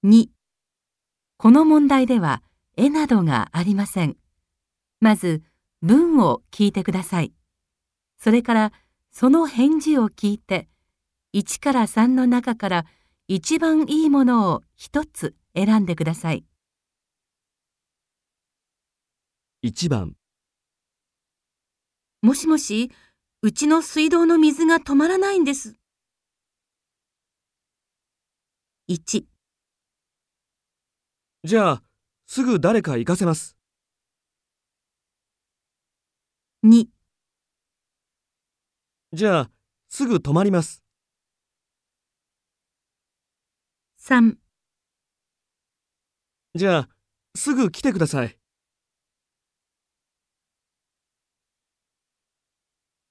2、この問題では絵などがありません。まず文を聞いてください。それからその返事を聞いて、1から3の中から一番いいものを一つ選んでください。 1番、 もしもし、うちの水道の水が止まらないんです。1、 じゃあ、すぐ誰か行かせます。 2、 じゃあ、すぐ止まります。 3。 じゃあ、すぐ来てください。